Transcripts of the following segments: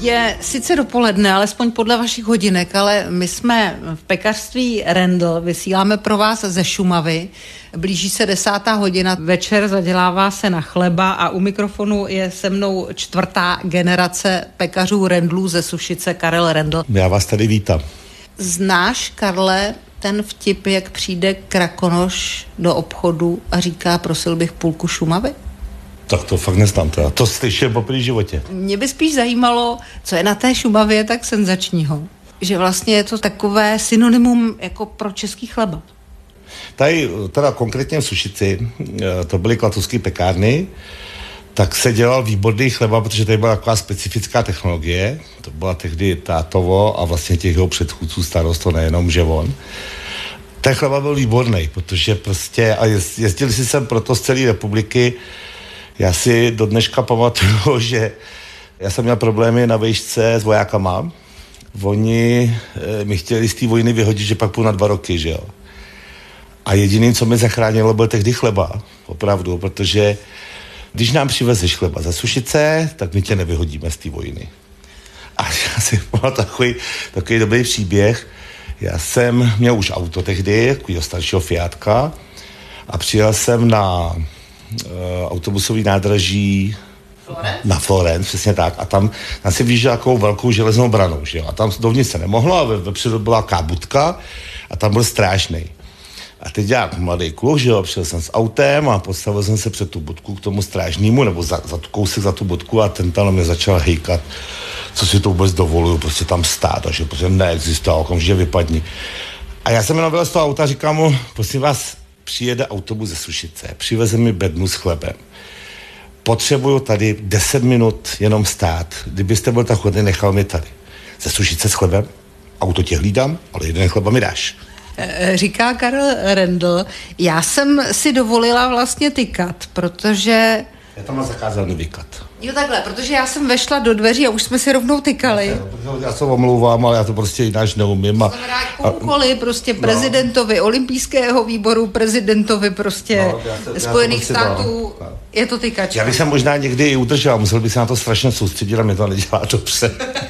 Je sice dopoledne, alespoň podle vašich hodinek, ale my jsme v pekařství Rendl, vysíláme pro vás ze Šumavy. Blíží se 10. hodina, večer zadělává se na chleba a u mikrofonu je se mnou 4. generace pekařů Rendlů ze Sušice, Karel Rendl. Já vás tady vítám. Znáš, Karle, ten vtip, jak přijde krakonoš do obchodu a říká, prosil bych půlku Šumavy? Tak to fakt neznám, to slyším po první životě. Mě by spíš zajímalo, co je na té Šumavě tak senzačního. Že vlastně je to takové synonymum jako pro český chleba. Tady teda konkrétně v Sušici, to byly klatovské pekárny, tak se dělal výborný chleba, protože tady byla taková specifická technologie. To byla tehdy tátovo a vlastně těch jeho předchůdců starost, to nejenom, že on. Ten chleba byl výborný, protože prostě, a jezdili si sem proto z celé republiky. Já si do dneška pamatuju, že já jsem měl problémy na vejšce s vojákama. Oni mi chtěli z té vojny vyhodit, že pak půjdu na 2 roky, že jo. A jediným, co mi zachránilo, byl tehdy chleba. Opravdu, protože když nám přivezeš chleba ze Sušice, tak my tě nevyhodíme z té vojny. A já si pamatuju takový dobrý příběh. Já jsem měl už auto tehdy, takovýho staršího Fiatka, a přijel jsem na autobusový nádraží na Florence, přesně tak, a tam si vyjížděl takovou velkou železnou branou, že jo, a tam dovnitř se nemohlo a vepředu byla kábutka a tam byl strážnej. A teď já mladý kluk, že jo, přijel jsem s autem a postavil jsem se před tu budku k tomu strážnímu, nebo za kousek za tu budku a ten tam mě začal hejkat, co si to vůbec dovoluju, prostě tam stát, a že prostě neexistuje, okamžitě vypadni. A já jsem jenom byl z toho auta a říkám mu, prosím vás, přijede autobus ze Sušice, přiveze mi bednu s chlebem. Potřebuju tady 10 minut jenom stát. Kdybyste byl tak chodný, nechal mi tady. Ze Sušice s chlebem, auto tě hlídám, ale jeden chleba mi dáš. Říká Karel Rendl, já jsem si dovolila vlastně tykat, protože... Já tam mám zakázaný vykat. Jo takhle, protože já jsem vešla do dveří a už jsme si rovnou tykali. Já se omlouvám, ale já to prostě jináč neumím. Úkoly prostě prezidentovi olympijského výboru, prezidentovi prostě Spojených států, je to tykačka. Já bych se možná někdy i udržel, musel bych se na to strašně soustředit a mě to nedělá dobře.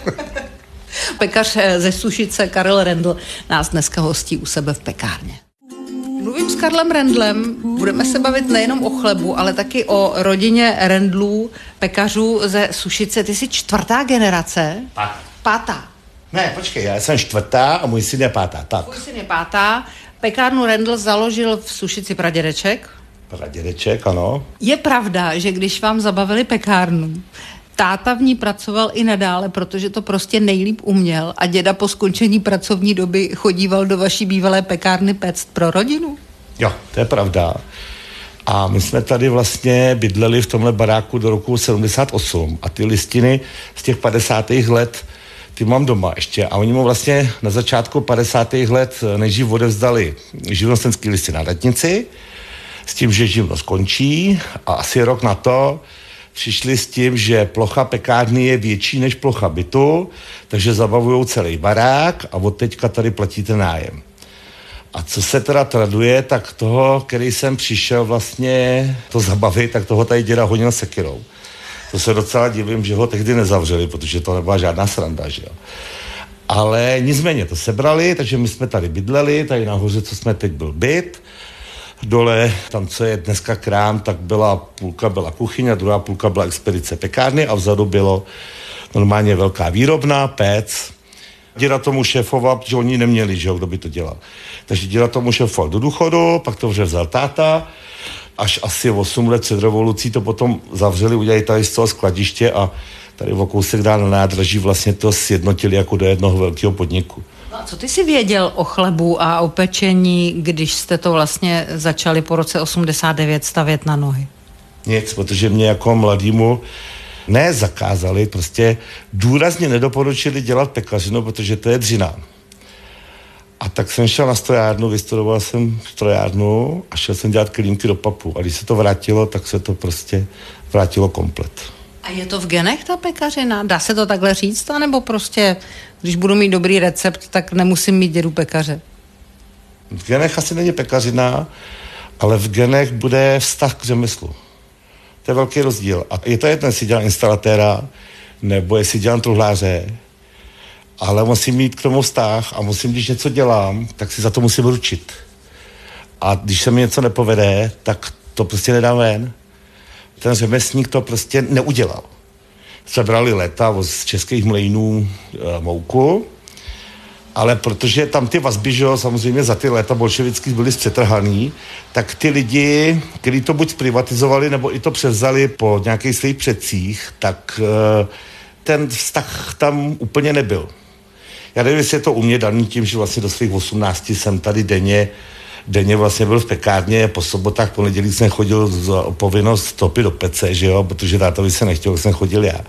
Pekař ze Sušice Karel Rendl nás dneska hostí u sebe v pekárně. Mluvím s Karlem Rendlem, budeme se bavit nejenom o chlebu, ale taky o rodině Rendlů, pekařů ze Sušice. Ty jsi 4. generace? 5. Ne, počkej, já jsem 4. a můj syn je 5. Tak. Můj syn je 5. Pekárnu Rendl založil v Sušici pradědeček. Pradědeček, ano. Je pravda, že když vám zabavili pekárnu, táta v ní pracoval i nadále, protože to prostě nejlíp uměl a děda po skončení pracovní doby chodíval do vaší bývalé pekárny péct pro rodinu? Jo, to je pravda. A my jsme tady vlastně bydleli v tomhle baráku do roku 78 a ty listiny z těch 50. let ty mám doma ještě a oni mu vlastně na začátku 50. let nejdřív odevzdali živnostenský listy na radnici s tím, že živnost končí a asi rok na to přišli s tím, že plocha pekárny je větší než plocha bytu, takže zabavujou celý barák a od teďka tady platíte nájem. A co se teda traduje, tak toho, který jsem přišel vlastně to zabavit, tak toho tady děda honil sekyrou. To se docela divím, že ho tehdy nezavřeli, protože to nebyla žádná sranda, že jo. Ale nicméně to sebrali, takže my jsme tady bydleli, tady nahoře, co jsme teď byl byt, dole, tam, co je dneska krám, tak půlka byla kuchyně, druhá půlka byla expedice pekárny a vzadu bylo normálně velká výrobna, péc. Děda tomu šéfoval, protože oni neměli, že jo, kdo by to dělal. Takže děda tomu šéfoval do důchodu, pak to vzal táta, až asi 8 let před revolucí to potom zavřeli, udělali tady z toho skladiště a tady o kousek dál na nádraží vlastně to sjednotili jako do jednoho velkého podniku. No a co ty jsi věděl o chlebu a o pečení, když jste to vlastně začali po roce 89 stavět na nohy? Nic, protože mě jako mladýmu zakázali, prostě důrazně nedoporučili dělat pekařinu, protože to je dřina. A tak jsem šel na strojárnu, vystudoval jsem strojárnu a šel jsem dělat klímky do papu. A když se to vrátilo, tak se to prostě vrátilo komplet. A je to v genech ta pekařina? Dá se to takhle říct? A nebo prostě, když budu mít dobrý recept, tak nemusím mít dědu pekaře? V genech asi není pekařina, ale v genech bude vztah k řemeslu. To je velký rozdíl. A je to jedno, jestli dělá instalatéra, nebo jestli dělám truhláře, ale musím mít k tomu vztah a musím, když něco dělám, tak si za to musím ručit. A když se mi něco nepovede, tak to prostě nedám ven. Ten řemeslník to prostě neudělal. Sebrali léta z českých mlejnů mouku, ale protože tam ty vazby, že jo, samozřejmě za ty léta bolševický byly zpřetrhaný, tak ty lidi, kteří to buď privatizovali, nebo i to převzali po nějakých svých předcích, tak ten vztah tam úplně nebyl. Já nevím, jestli je to u mě daný tím, že vlastně do svých 18 jsem tady denně vlastně byl v pekárně, po sobotách, po nedělích jsem chodil za povinnost topit do pece, že jo, protože tátovi se nechtěl, jsem chodil já.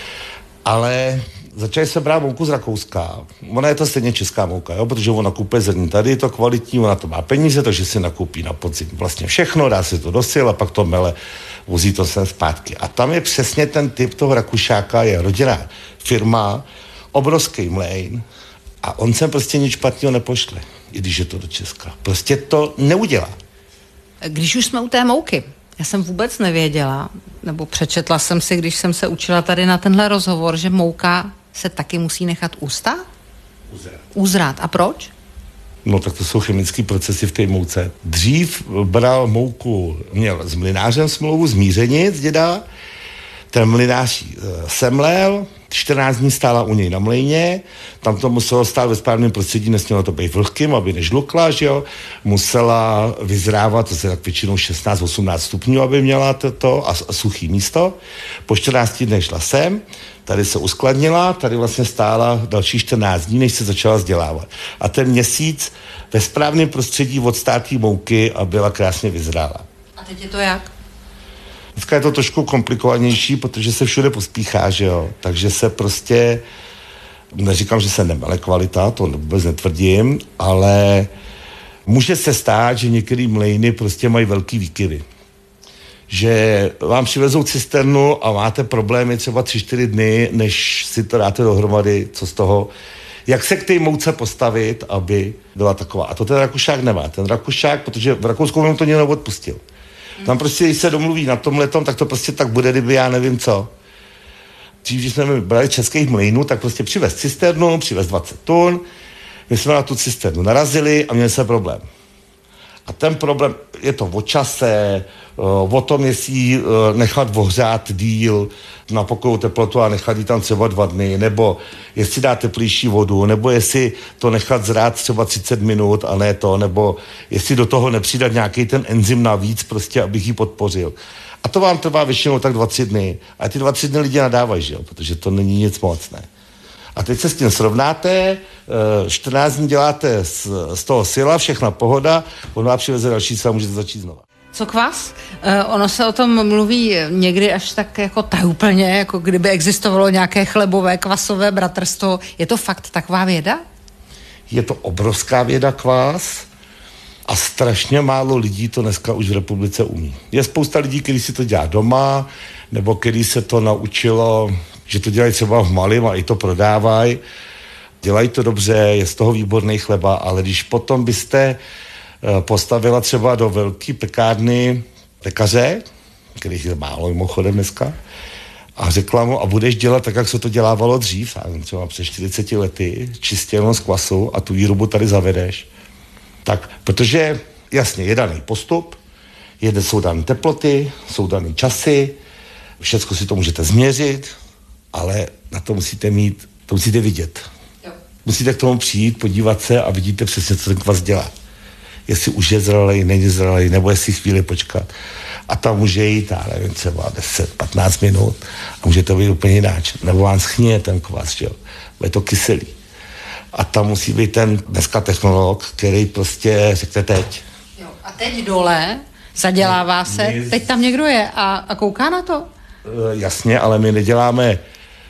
Ale začali se brát mouku z Rakouska. Ona je to stejně česká mouka, jo, protože ona kupuje zrní. Tady je to kvalitní, ona to má peníze, takže si nakoupí na podzim vlastně všechno, dá si to do sil a pak to mele, vozí to sem zpátky. A tam je přesně ten typ toho Rakušáka, je rodinná firma, obrovský mlejn a on sem prostě nic špatného nepošle, i když je to do Česka. Prostě to neudělá. Když už jsme u té mouky, já jsem vůbec nevěděla, nebo přečetla jsem si, když jsem se učila tady na tenhle rozhovor, že mouka se taky musí nechat ustát? Uzrát. A proč? No tak to jsou chemické procesy v té mouce. Dřív bral mouku, měl s mlynářem smlouvu, zmířenic děda, ten mlynář semlel, 14 dní stála u něj na mlejně, tam to muselo stát ve správném prostředí, nesmělo to být vlhkým, aby nežlukla, že jo, musela vyzrávat, to se tak většinou 16-18 stupňů, aby měla to a suchý místo. Po 14 dnech šla sem, tady se uskladnila, tady vlastně stála další 14 dní, než se začala vzdělávat. A ten měsíc ve správném prostředí od státí mouky a byla krásně vyzrála. A teď je to jak? Dneska je to trošku komplikovanější, protože se všude pospíchá, že jo. Takže se prostě, neříkám, že se nemele kvalita, to vůbec netvrdím, ale může se stát, že některý mlejny prostě mají velký výkyvy. Že vám přivezou cisternu a máte problémy třeba 3-4 dny, než si to dáte dohromady, co z toho, jak se k té mouce postavit, aby byla taková. A to ten Rakušák nemá. Ten Rakušák, protože v Rakousku mu to někdo odpustil. Tam prostě, když se domluví na tomhletom, tak to prostě tak bude, kdyby já nevím co. Když jsme brali českých mlejnů, tak prostě přivez cisternu, přivez 20 tun, my jsme na tu cisternu narazili a měli se problém. A ten problém je to o čase, o tom, jestli nechat ohřát díl na pokoju teplotu a nechat ji tam třeba 2 dny, nebo jestli dát teplejší vodu, nebo jestli to nechat zrát třeba 30 minut a ne to, nebo jestli do toho nepřidat nějaký ten enzym navíc, prostě abych ji podpořil. A to vám trvá většinou tak 2-3 dny. A ty 2-3 dny lidi nadávají, že jo? Protože to není nic moc, ne? A teď se s tím srovnáte, 14 dní děláte z toho sila, všechna pohoda, on vám přiveze další sila, můžete začít znova. Co kvas? Ono se o tom mluví někdy až tak jako tajuplně, jako kdyby existovalo nějaké chlebové, kvasové bratrstvo. Je to fakt taková věda? Je to obrovská věda kvás a strašně málo lidí to dneska už v republice umí. Je spousta lidí, kteří si to dělá doma, nebo kteří se to naučilo, že to dělají třeba v malém a i to prodávají. Dělají to dobře, je z toho výborný chleba, ale když potom byste postavila třeba do velké pekárny pekaře, kterých je málo mimochodem dneska, a řekla mu, a budeš dělat tak, jak se to dělávalo dřív, třeba před 40 lety, čistě jenom z kvasu a tu výrobu tady zavedeš. Tak, protože jasně, je daný postup, jsou dané teploty, jsou dané časy, všecko si to můžete změřit, ale na to musíte mít, to musíte vidět. Jo. Musíte k tomu přijít, podívat se a vidíte přesně, co ten kvas dělá. Jestli už je zralej, není zralej, nebo jestli chvíli počkat. A tam může jít, já nevím, třeba 10-15 minut a může to být úplně jináč. Nebo vám schníje ten kvas, že jo. Je to kyselý. A tam musí být ten dneska technolog, který prostě řekne teď. Jo. A teď dole zadělává se, teď tam někdo je a kouká na to? Jasně, ale my neděláme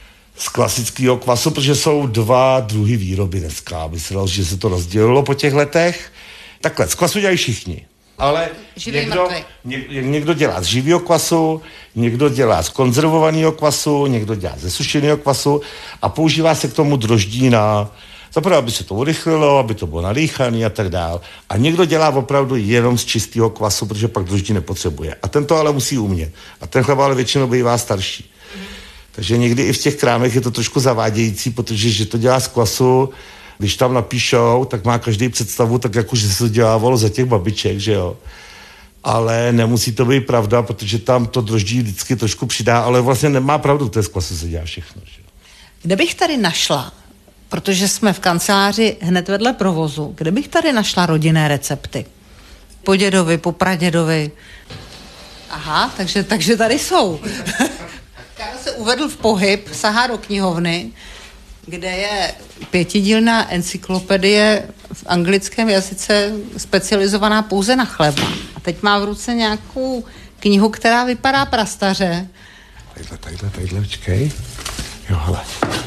z klasického kvasu, protože jsou 2 druhy výroby dneska, aby se dalo, že se to rozdělilo po těch letech. Takhle, z kvasu dělají všichni. Ale někdo dělá z živého kvasu, někdo dělá z konzervovaného kvasu, někdo dělá ze sušeného kvasu a používá se k tomu droždí zaprvé, aby se to urychlilo, aby to bylo nadýchané a tak dál. A někdo dělá opravdu jenom z čistého kvasu, protože pak droždí nepotřebuje. A ten to ale musí umět. A ten chleba ale většinou bývá starší. Takže někdy i v těch krámech je to trošku zavádějící, protože že to dělá z kvasu, když tam napíšou, tak má každý představu, tak jako, že se to dělávalo za těch babiček, že jo. Ale nemusí to být pravda, protože tam to droždí vždycky trošku přidá, ale vlastně nemá pravdu, to je z kvasu se dělá všechno, že jo. Kde bych tady našla, protože jsme v kanceláři hned vedle provozu, kde bych tady našla rodinné recepty? Po dědovi, po pradědovi. Aha, takže tady jsou. Karel se uvedl v pohyb, sahá do knihovny, kde je 5dílná encyklopedie v anglickém jazyce specializovaná pouze na chleba. A teď má v ruce nějakou knihu, která vypadá prastaře. Tadyhle, počkej. Jo, hele.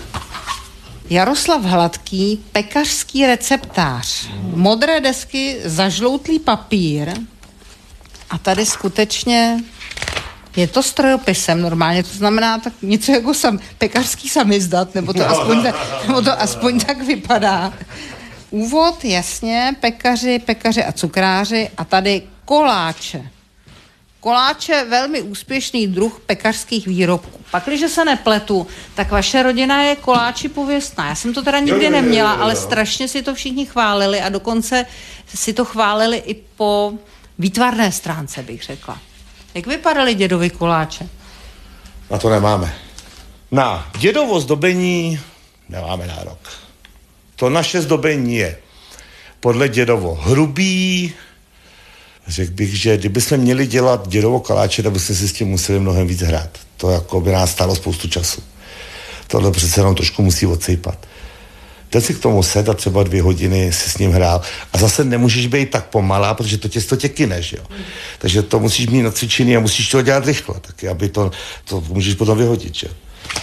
Jaroslav Hladký, pekařský receptář. Modré desky, zažloutlý papír. A tady skutečně je to strojopisem normálně, to znamená tak něco jako pekařský samizdat, nebo to aspoň tak vypadá. Úvod, jasně, pekaři a cukráři a tady koláče. Koláče, velmi úspěšný druh pekařských výrobků. Pakliže se nepletu, tak vaše rodina je koláči pověstná. Já jsem to teda nikdy neměla, ale strašně si to všichni chválili a dokonce si to chválili i po výtvarné stránce, bych řekla. Jak vypadaly dědovy koláče? Na to nemáme. Na dědovo zdobení nemáme nárok. To naše zdobení je podle dědovo hrubý. Řekl bych, že kdybychom měli dělat dědovo koláče, tak bychom si s tím museli mnohem víc hrát. To jako by nás stálo spoustu času. Tohle přece jenom trošku musí odsejpat. Teď si k tomu set a třeba 2 hodiny si s ním hrál. A zase nemůžeš být tak pomalá, protože to těsto tě kyne, že jo. Takže to musíš mít nacvičený a musíš to dělat rychle, taky, aby to můžeš potom vyhodit, že jo.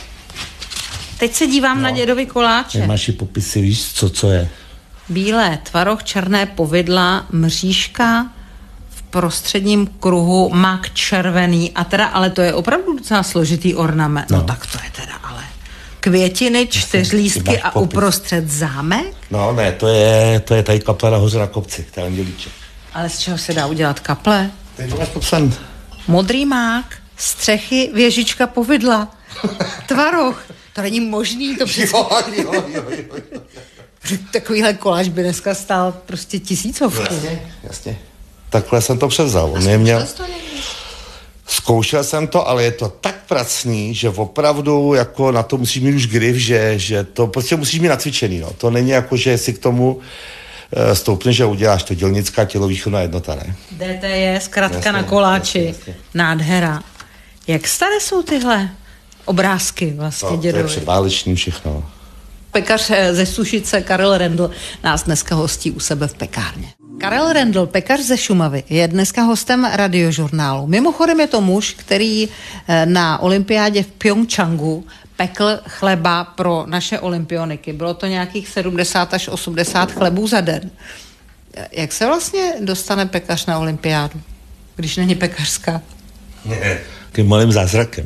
Teď se dívám na dědovy koláče. Máš i popisy, víš, co je. Bílé tvaroh, černé povidla, mřížka, v prostředním kruhu mak červený. A teda, ale to je opravdu docela složitý ornament. No tak to je teda, ale... Květiny, 4 lístky a uprostřed zámek? No ne, to je tady kaple nahoře na kopci, ten dělíček. Ale z čeho se dá udělat kaple? Tady to máš popsan. Modrý mák, střechy, věžička, povidla, tvaroh. To není možný, to přece... Jo. Takovýhle koláč by dneska stál prostě 1000. Jasně. Takhle jsem to převzal. Zkoušel jsem to, ale je to tak pracný, že opravdu jako na to musíš mít už grif, že to prostě musíš mít nacvičený. No. To není jako, že si k tomu stoupneš a uděláš to dělnická tělovýchovná jednota, ne? DT je zkratka na koláči. Jasně. Nádhera. Jak staré jsou tyhle obrázky vlastně dědovi? To je předváleční všechno. Pekař ze Sušice Karel Rendl nás dneska hostí u sebe v pekárně. Karel Rendl, pekař ze Šumavy, je dneska hostem Radiožurnálu. Mimochodem je to muž, který na olympiádě v Pyeongchangu pekl chleba pro naše olympioniky. Bylo to nějakých 70 až 80 chlebů za den. Jak se vlastně dostane pekař na olympiádu, když není pekařská? Tím malým zázrakem.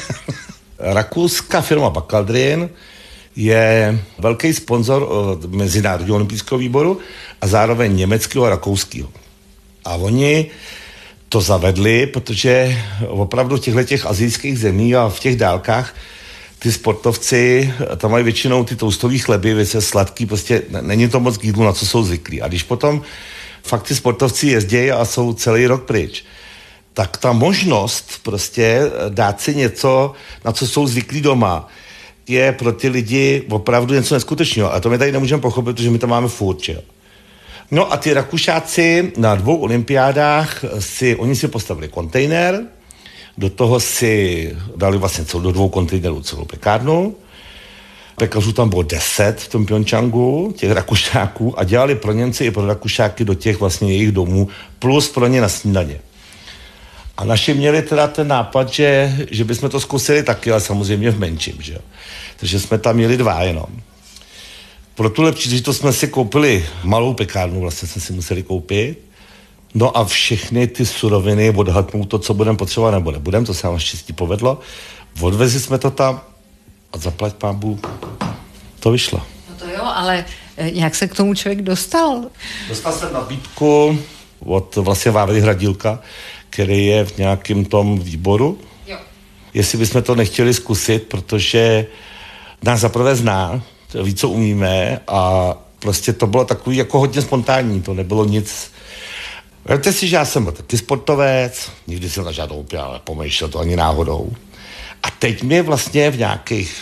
Rakouská firma Bakaldrin je velký sponzor Mezinárodního olympijského výboru a zároveň německého a rakouského. A oni to zavedli, protože opravdu v těchto asijských zemí a v těch dálkách ty sportovci, tam mají většinou ty toustový chleby, věci sladký, prostě není to moc k jídlu, na co jsou zvyklí. A když potom fakt ty sportovci jezdí a jsou celý rok pryč, tak ta možnost prostě dát si něco, na co jsou zvyklí doma, je pro ty lidi opravdu něco neskutečného. A to my tady nemůžeme pochopit, protože my to máme furt, jo. No a ty Rakušáci na 2 olympiádách oni si postavili kontejner, do toho si dali vlastně do 2 kontejnerů celou pekárnu. Pekařů tam bylo 10 v tom Pyeongchangu, těch Rakušáků, a dělali pro Němce i pro Rakušáky do těch vlastně jejich domů, plus pro ně na snídaně. A naši měli teda ten nápad, že bychom to zkusili taky, ale samozřejmě v menším, že jo. Takže jsme tam měli 2 jenom. Pro tuhle příležitost jsme si koupili malou pekárnu, vlastně jsme si museli koupit. No a všechny ty suroviny odhadnou to, co budeme potřebovat, nebo nebudeme, to se nám naštěstí povedlo. Odvezli jsme to tam a zaplať pánbůh, to vyšlo. No to jo, ale nějak se k tomu člověk dostal? Dostal jsem nabídku od vlastně Vávry Hradílka, který je v nějakém tom výboru. Jo. jestli bychom to nechtěli zkusit, protože nás zaprvé zná, ví, co umíme a prostě to bylo takový jako hodně spontánní, to nebylo nic. Víte si, že já jsem byl taky sportovec, nikdy jsem na žádnou úplně nepomýšlel to ani náhodou. A teď mi vlastně v nějakých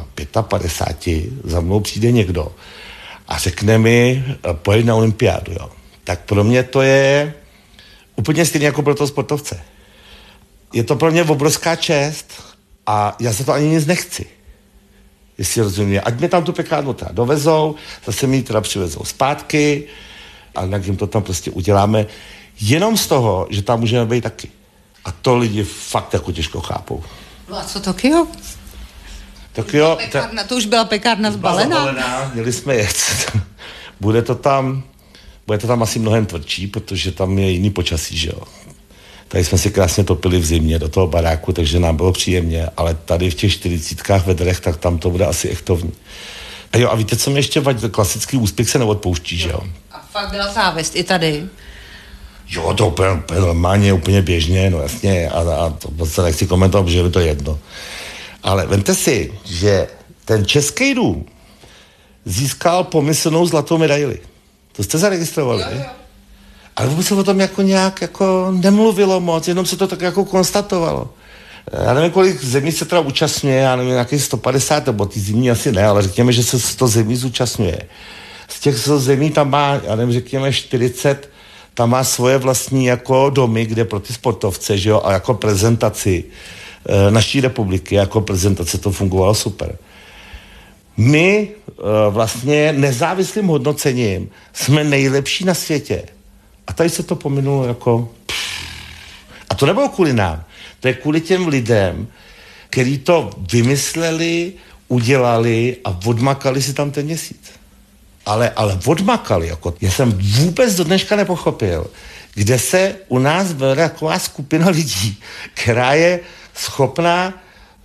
55 za mnou přijde někdo a řekne mi, pojď na olympiádu, jo. Tak pro mě to je úplně stejně jako pro toho sportovce. Je to pro mě obrovská čest a já se to ani nic nechci. Jestli rozumím, ať mě tam tu pekárnu teda dovezou, zase mi teda přivezou zpátky a jak jim to tam prostě uděláme jenom z toho, že tam můžeme být taky. A to lidi fakt jako těžko chápou. No a co Tokio? Tokio... To už byla pekárna zbalená. Měli jsme jet. Bude to tam asi mnohem tvrdší, protože tam je jiný počasí, že jo. Tady jsme si krásně topili v zimě do toho baráku, takže nám bylo příjemně, ale tady v těch 40 vedrech, tak tam to bude asi echtovní. A jo, a víte, co mě ještě vadí? Klasický úspěch se neodpouští, že jo. A fakt byla závist i tady? Jo, to úplně normálně, úplně běžně, no jasně, a to se nechci komentovat, protože je to jedno. Ale vemte si, že ten Český dům získal pomyslnou zlatou medaili. To jste zaregistrovali? Jo. Ale vůbec se o tom jako nějak jako nemluvilo moc, jenom se to tak jako konstatovalo. Já nevím, kolik zemí se teda účastňuje, já nevím, nějakých 150, nebo ty zimní asi ne, ale řekněme, že se 100 zemí zúčastňuje. Z těch 100 zemí tam má, já nevím, řekněme 40, tam má svoje vlastní jako domy, kde pro ty sportovce, že jo, a jako prezentaci naší republiky, jako prezentace to fungovalo super. My vlastně nezávislým hodnocením jsme nejlepší na světě. A tady se to pominulo jako... A to nebylo kvůli nám. To je kvůli těm lidem, kteří to vymysleli, udělali a odmakali si tam ten měsíc. Ale odmakali. Jako. Já jsem vůbec do dneška nepochopil, kde se u nás vede taková skupina lidí, která je schopná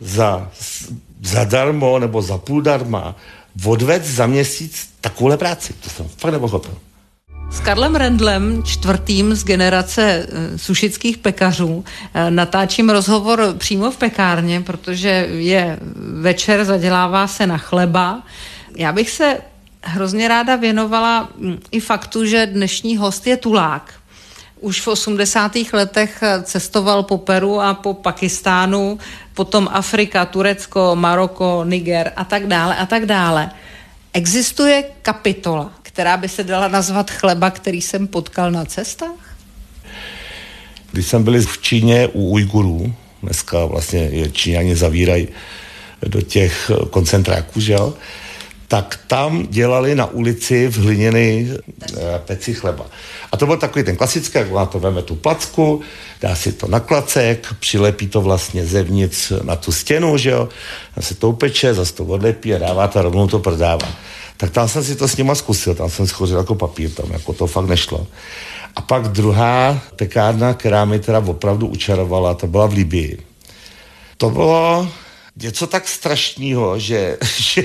zadarmo nebo za půl darma odvést za měsíc takovouhle práci. To jsem fakt nepochopil. S Karlem Rendlem, čtvrtým z generace sušických pekařů, natáčím rozhovor přímo v pekárně, protože je večer, zadělává se na chleba. Já bych se hrozně ráda věnovala i faktu, že dnešní host je tulák. Už v 80. letech cestoval po Peru a po Pakistánu, potom Afrika, Turecko, Maroko, Niger a tak dále a tak dále. Existuje kapitola, která by se dala nazvat chleba, který jsem potkal na cestách? Když jsem byl v Číně u Ujgurů, dneska vlastně je Číňani zavírají do těch koncentráků, že jo, tak tam dělali na ulici v hliněný peci chleba. A to byl takový ten klasický, jak ona to veme tu placku, dá si to na klacek, přilepí to vlastně zevnitř na tu stěnu, že jo, a se to upeče, zase to odlepí a dává to a rovnou to prodává. Tak tam jsem si to s nima zkusil, tam jsem schořil jako papír, tam jako to fakt nešlo. A pak druhá pekárna, která mi teda opravdu učarovala, to byla v Libii. To bylo něco tak strašného, že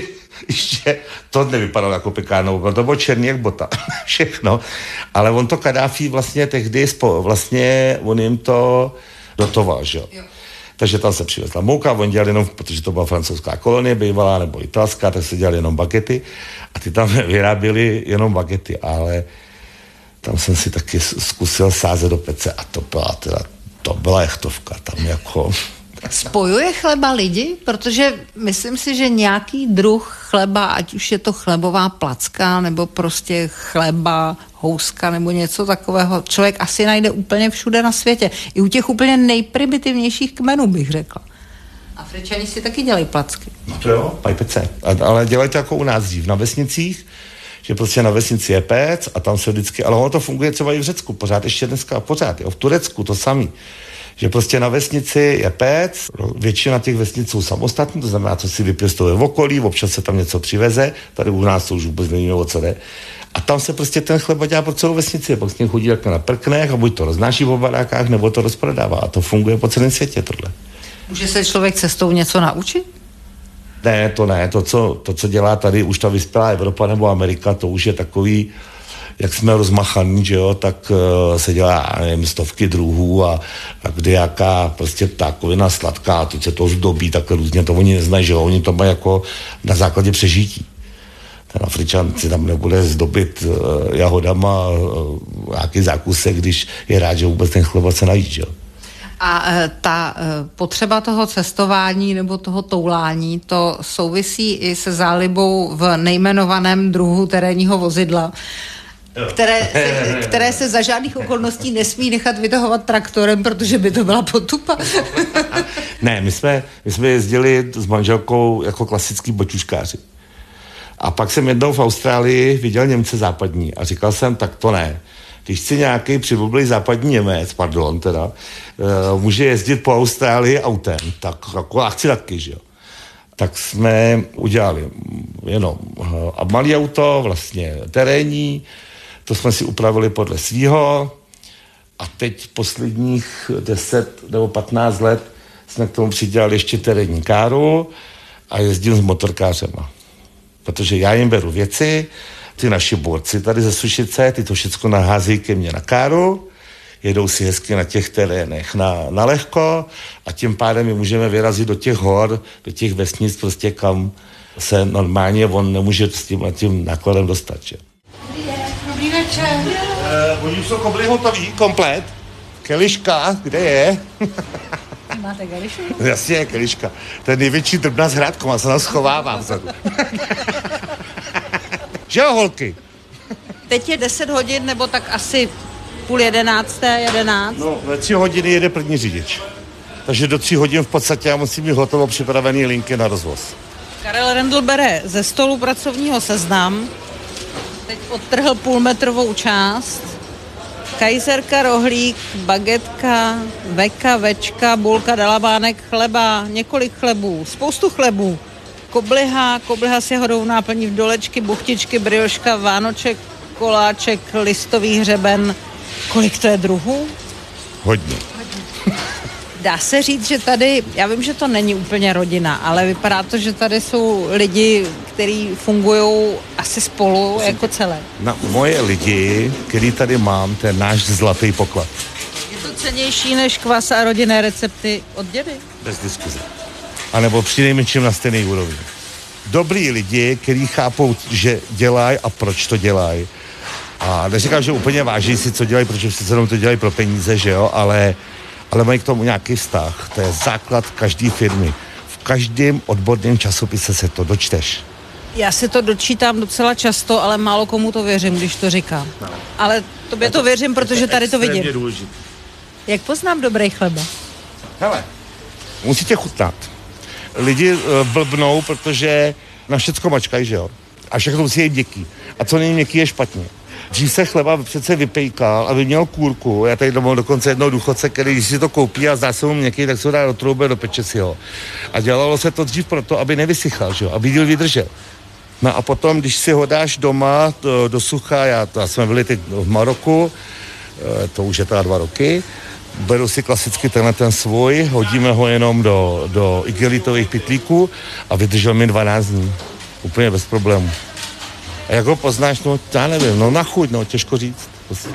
to nevypadalo jako pekárna, to bylo černý jak bota, všechno. Ale on to Kadáfi vlastně tehdy, vlastně on jim to dotoval, že jo. Takže tam se přivezla mouka, on dělal jenom, protože to byla francouzská kolonie bývalá, nebo italská, tak se dělali jenom bagety a ty tam vyráběli jenom bagety, ale tam jsem si taky zkusil sázet do pece a to byla jechtovka, tam jako... Spojuje chleba lidi? Protože myslím si, že nějaký druh chleba, ať už je to chlebová placka, nebo prostě chleba, houska, nebo něco takového, člověk asi najde úplně všude na světě. I u těch úplně nejprimitivnějších kmenů, bych řekla. Afričani si taky dělají placky. No to jo, mají pece. Ale dělají to jako u nás dřív na vesnicích, že prostě na vesnici je pec a tam se vždycky, ale ono to funguje třeba i v Řecku, pořád ještě dneska, pořád, jo, v Turecku to samý. Že prostě na vesnici je pec, většina těch vesnic jsou samostatní, to znamená, co si vypěstuje v okolí, občas se tam něco přiveze, tady u nás to už vůbec nevíme, o co jde. A tam se prostě ten chleba dělá pro celou vesnici, pak s ním chodí jako na prknech a buď to roznáší po barákách, nebo to rozprodává. A to funguje po celém světě, tohle. Může se člověk cestou něco naučit? Ne, to ne. To, co dělá tady už ta vyspělá Evropa nebo Amerika, to už je takový, jak jsme rozmachaný, že jo, tak se dělá, nevím, stovky druhů a kdy jaká prostě ptákovina sladká, teď se to zdobí, tak různě to oni neznají, že jo, oni to mají jako na základě přežití. Ten Afričan si tam nebude zdobit jahodama nějaký zákusek, když je rád, že vůbec ten chleba se najíst, že jo. A ta potřeba toho cestování nebo toho toulání, to souvisí i se zálibou v nejmenovaném druhu terénního vozidla, které se za žádných okolností nesmí nechat vytahovat traktorem, protože by to byla potupa. Ne, my jsme jezdili s manželkou jako klasický bočuškáři. A pak jsem jednou v Austrálii viděl Němce západní a říkal jsem, tak to ne. Když si nějaký přibublý západní Němec, může jezdit po Austrálii autem, tak jako já chci taky, že jo. Tak jsme udělali jenom malý auto, vlastně terénní, to jsme si upravili podle svýho a teď posledních 10 nebo 15 let jsme k tomu přidělali ještě terénní káru a jezdím s motorkářema. Protože já jim beru věci, ty naši borci tady ze Sušice, ty to všecko nahází ke mně na káru, jedou si hezky na těch terénech na lehko a tím pádem my můžeme vyrazit do těch hor, do těch vesnic, prostě kam se normálně on nemůže s tím nákladem dostat. Že? Dobrý večer. Oni už jsou kobly hotový, komplet. Keliška, kde je? Máte kelišku? Jasně, keliška. To je největší drbna s hrádkou, a se nás schovává vzadu. Že jo, holky? Teď je 10 hodin, nebo tak asi 10:30, No, ve 3 hodiny jede první řidič. Takže do 3 hodin v podstatě já musím mít hotovo připravený linky na rozvoz. Karel Rendl bere ze stolu pracovního seznam. Teď odtrhl půlmetrovou část. Kajzerka, rohlík, bagetka, veka, večka, bulka, dalabánek, chleba, několik chlebů, spoustu chlebů. Kobliha s jahodou náplní, vdolečky, buchtičky, brioška, vánoček, koláček, listový hřeben. Kolik to je druhů? Hodně. Dá se říct, že tady, já vím, že to není úplně rodina, ale vypadá to, že tady jsou lidi, kteří fungují asi spolu jako celé. Na moje lidi, který tady mám, to je náš zlatý poklad. Je to cennější než kvas a rodinné recepty od dědy? Bez diskuze. A nebo přinejmenším na stejný úrovni. Dobrý lidi, kteří chápou, že dělají a proč to dělají. A neříkám, že úplně váží si, co dělají, protože si to dělají pro peníze, že jo, ale mají k tomu nějaký vztah. To je základ každé firmy. V každém odborném časopise se to dočteš. Já si to dočítám docela často, ale málo komu to věřím, když to říkám. No. Ale tobě to věřím, protože tady to vidím. Důležitý. Jak poznám dobrý chleba? Hele, musíte chutnat. Lidi blbnou, protože na všecko mačkají, že jo? A všechno musí jít měkký. A co není měkký, je špatně. Dřív se chleba přece vypejkal a vyměl kůrku. Já tady mám dokonce jednoho důchodce, který když si to koupí a zdá se mu měkký, tak se ho dá do trouby, dopeče si ho. A dělalo se to dřív proto, aby nevysychal, že jo? Aby díl vydržel. No a potom, když si ho dáš doma do sucha, já jsme byli teď v Maroku, to už je teda 2 roky, beru si klasicky ten svůj, hodíme ho jenom do igelitových pytlíků a vydržel mi 12 dní. Úplně bez problémů. A jak ho poznáš, no já nevím, no na chuť, no těžko říct. Prostě.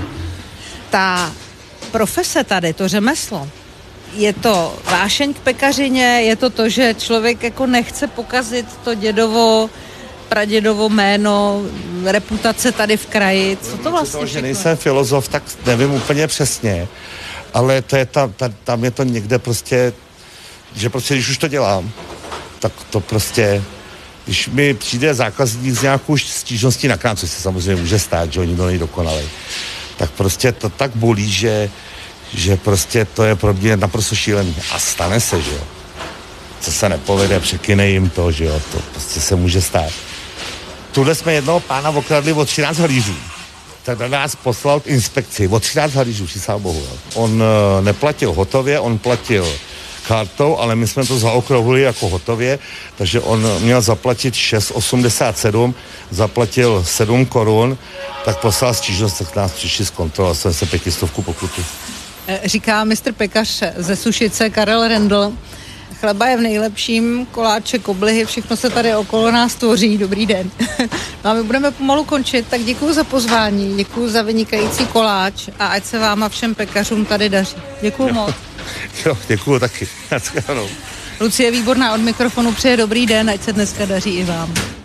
Ta profese tady, to řemeslo, je to vášeň k pekařině, je to, že člověk jako nechce pokazit to dědovo, pradědovo jméno, reputace tady v kraji. Co to vlastně? Že nejsem filozof, tak nevím úplně přesně, ale to je tam je to někde prostě, že prostě když už to dělám, tak to prostě, když mi přijde zákazník z nějakou stížností na krám, což se samozřejmě může stát, že oni to není dokonalej, tak prostě to tak bolí, že prostě to je pro mě naprosto šílený. A stane se, že jo. Co se nepovede, překyne jim to, že jo, to prostě se může stát. Tuhle jsme jednoho pána okradli o 13 halířů. Tak na nás poslal inspekci o 13 halířů, šísá bohu. Jo. On neplatil hotově, on platil kartou, ale my jsme to zaokrouhlili jako hotově, takže on měl zaplatit 6,87, zaplatil 7 korun, tak poslal stížnost, tak nás přišli z kontroly, jsem se 500 pokutu. Říká mistr pekař ze Sušice Karel Rendl. Chleba je v nejlepším, koláče, koblihy, všechno se tady okolo nás tvoří. Dobrý den. No a my budeme pomalu končit, tak děkuji za pozvání, děkuji za vynikající koláč a ať se vám a všem pekařům tady daří. Děkuji moc. Jo, děkuji taky. Lucie Výborná od mikrofonu přeje dobrý den, ať se dneska daří i vám.